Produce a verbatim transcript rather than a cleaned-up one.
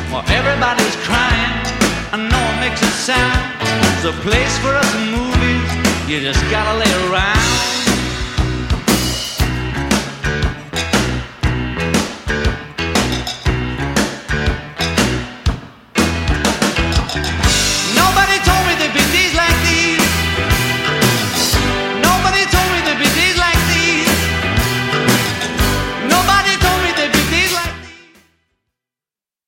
Well, everybody's crying, I know it makes it sound. There's a place for us in movies, you just gotta lay around.